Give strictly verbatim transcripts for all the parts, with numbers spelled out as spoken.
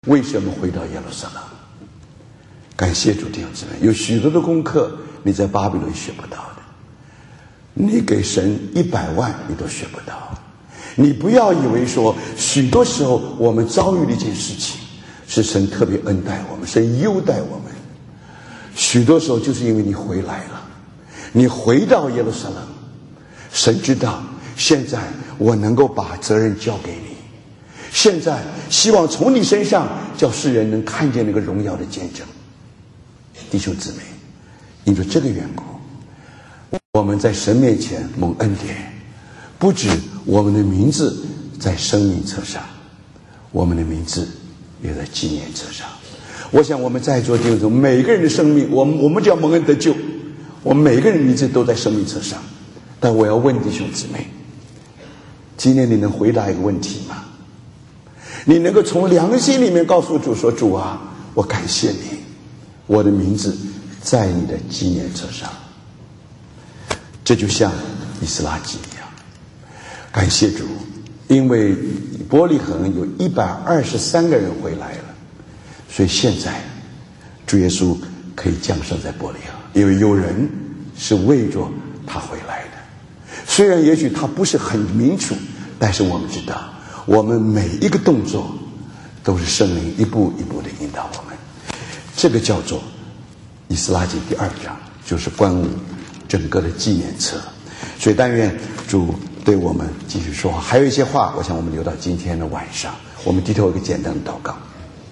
为什么回到耶路撒冷？感谢主，弟兄姊妹，有许多的功课你在巴比伦学不到的，你给神一百万你都学不到。你不要以为说许多时候我们遭遇的一件事情是神特别恩待我们，神优待我们，许多时候就是因为你回来了，你回到耶路撒冷，神知道现在我能够把责任交给你，现在希望从你身上叫世人能看见那个荣耀的见证。弟兄姊妹，因着这个缘故，我们在神面前蒙恩典，不止我们的名字在生命册上，我们的名字也在纪念册上。我想我们在座弟兄姊妹每个人的生命，我们我们只要蒙恩得救，我们每个人名字都在生命册上。但我要问弟兄姊妹，今天你能回答一个问题吗？你能够从良心里面告诉主说，主啊，我感谢你，我的名字在你的纪念册上。这就像以斯拉记一样，感谢主，因为伯利恒有一百二十三个人回来了，所以现在主耶稣可以降生在伯利恒，因为有人是为着他回来的。虽然也许他不是很明楚，但是我们知道我们每一个动作都是圣灵一步一步的引导我们。这个叫做以斯拉记第二章，就是关乎整个的纪念册。所以但愿主对我们继续说话。还有一些话我想我们留到今天的晚上，我们低头一个简单的祷告。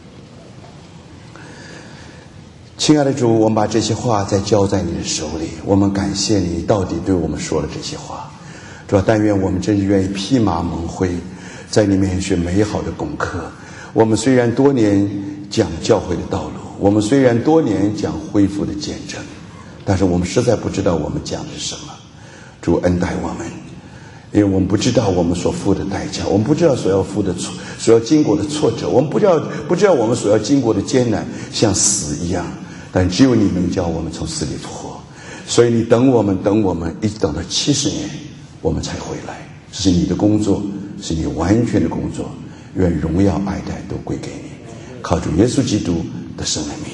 亲爱的主，我们把这些话再交在你的手里，我们感谢你到底对我们说了这些话。主啊，但愿我们真是愿意披麻蒙灰，在你面前学美好的功课。我们虽然多年讲教会的道路，我们虽然多年讲恢复的见证，但是我们实在不知道我们讲的是什么。主恩待我们，因为我们不知道我们所付的代价，我们不知道所要付的挫所要经过的挫折，我们不知道不知道我们所要经过的艰难像死一样，但只有你能叫我们从死里复活。所以你等我们等我们一直等到七十年我们才回来，这是你的工作，是你完全的工作。愿荣耀爱戴都归给你，靠主耶稣基督的圣名。